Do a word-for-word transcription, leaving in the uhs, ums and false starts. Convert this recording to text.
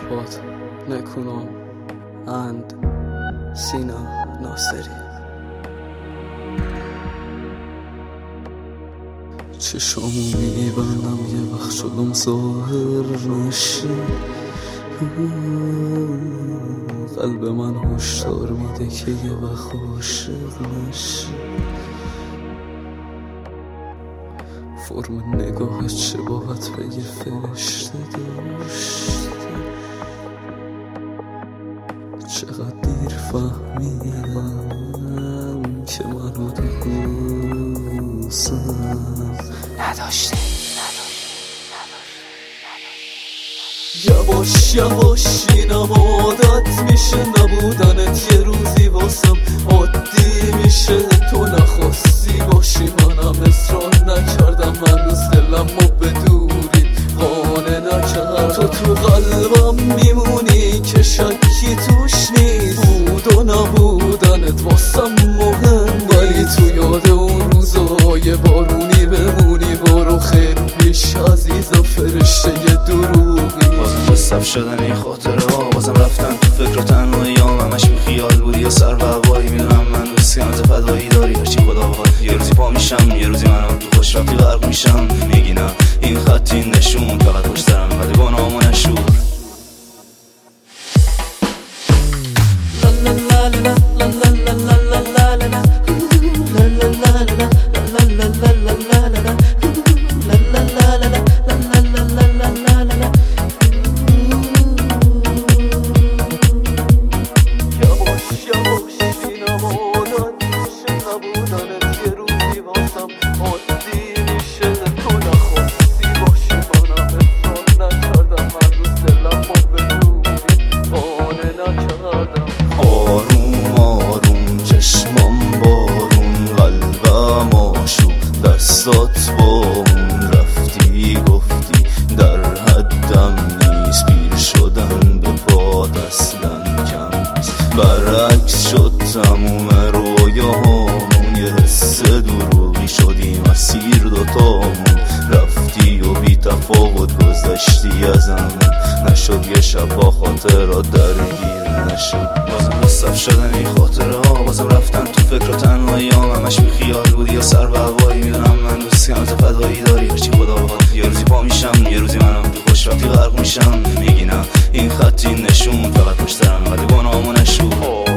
Arpad, Nekunam and Sina Naseri. چشامو میبندم یه وقت شدم ظاهر نشی، قلب من هشدار میده که یه وقت عاشق نشی. فرم نگاهت چه باید به یه فرشته داشته، چقدر دیر فهمیدم که منو تو دوستم نداشته. یواش یواش اینم عادت میشه، نبودنت یه روزی واسم عادی میشه. تو نخواستی باشی منم اصرار نکردم، هنوز دلمو به دوری قانع نکرد. تو تو قلبم میمونی که شکی توش نیست، بود و نبودنت واسم مهم، ولی تو یاد اون روزای بارونی بمونی. برو خیلی پیش عزیزم، فرشته دروغی. بازم مصرف شدن این خاطره ها، بازم رفتن تو فکر و تنهایی ها. همش بی خیال بودی یا سر و هوایی، میدونم من دوستی هم فدایی داری هرچی خدا بخواد. یه روزی پا میشم، یه روزی منم تو خوش رفتی غرق میشم. میگی نه این خط این نشون، فقط پشت سرم قد گناهامو نشور. آروم آروم چشمام بارون، قلبم آشوب دستات با اون. رفتی گفتی در حدم نیست، پیر شدن به پاد اصلا کم نیست. برعکس شد تموم رویاهامون، یه حس دروغی شدی مسیر دوتامون. رفتی و بی تفاوت گذشتی ازم، نشد یه شب با خاطرات درگیر نشد. بازم مصرف شدن این خاطره ها، بازم رفتن تو فکر و تنهایی ها. همش بی خیال بودی یا سر و هوایی، میدونم من دوستی هم فدایی داری هرچی خدا بخواد. یه روزی پا میشم، یه روزی منم تو خوش رفتی غرق میشم. میگی نه این خط این نشون، فقط پشت سرم قد گناهامو نشور.